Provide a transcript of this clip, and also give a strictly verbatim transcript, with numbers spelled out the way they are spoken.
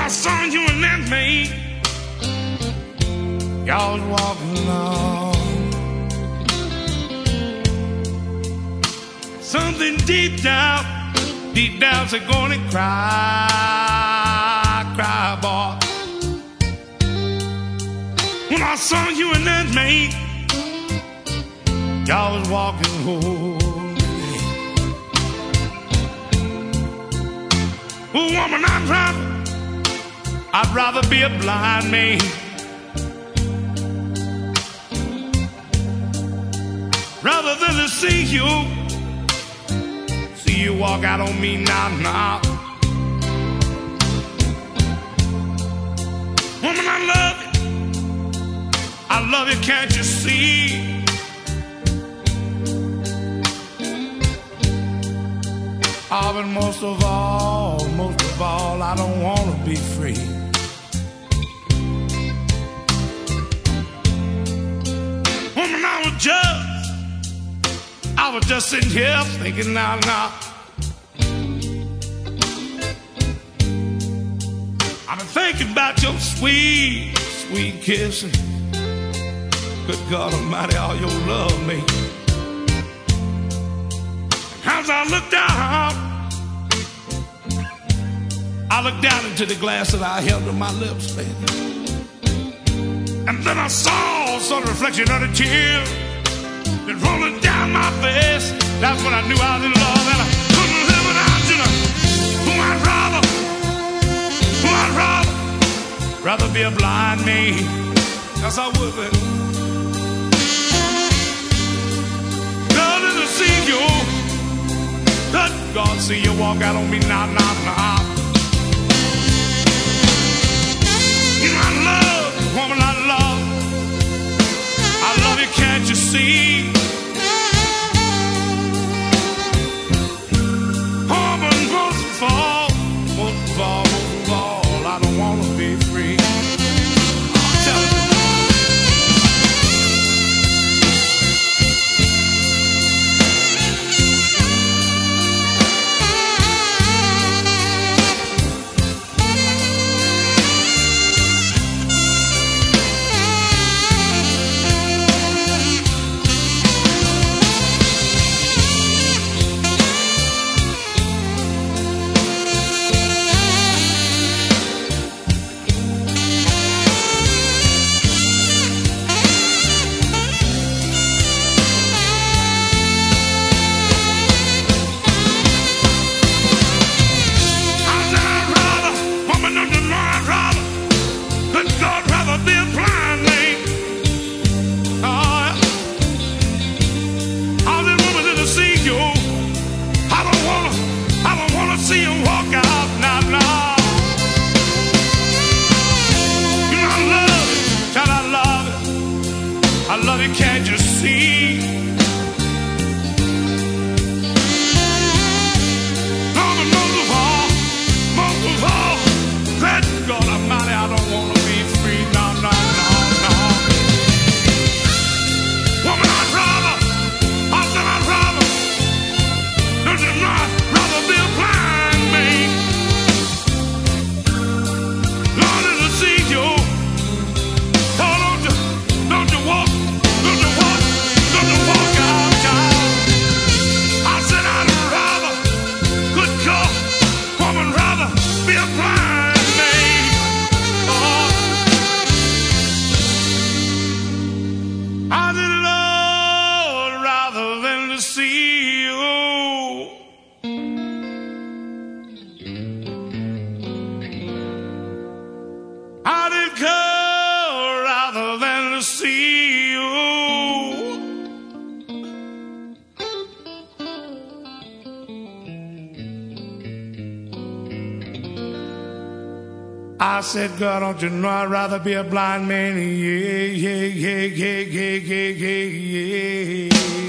I saw you and that mate, y'all was walking along. Something deep down, deep down said, go on and cry, cry, boy. When I saw you and that mate, y'all was walking home. Oh, woman, I'd rather, I'd rather be a blind man rather than to see you, see you walk out on me now, now. Woman, I love you, I love you, can't you see? Oh, but most of all, most of all, I don't want to be free. Woman, I was just, I was just sitting here thinking now, now. I've been thinking about your sweet, sweet kissing. Good God Almighty, all your love, me. As I looked down, I looked down into the glass that I held to my lips, baby. And then I saw some reflection of the tears that rolling down my face. That's when I knew I was in love and I couldn't live without you. Who I'd rather, who I'd rather, rather be a blind man. Yes, I would, baby. Rather than see you. Good God, see you walk out on me now, now, now. You know I love you, woman, I love. I love you, can't you see? Oh, but most of all, most of all, most of all, I don't want to be free. I'll tell you. I love you, can't you see? No, but most of all, most of all, that God Almighty, I don't want to be free. No, no, no, no. Woman, I'd rather, I said I'd rather, don't you know, I'd rather be a blind man. Lord, to see you. Oh, don't you, don't you walk. I said, God, don't you know I'd rather be a blind man? Yeah, yeah, yeah, yeah, yeah, yeah, yeah, yeah.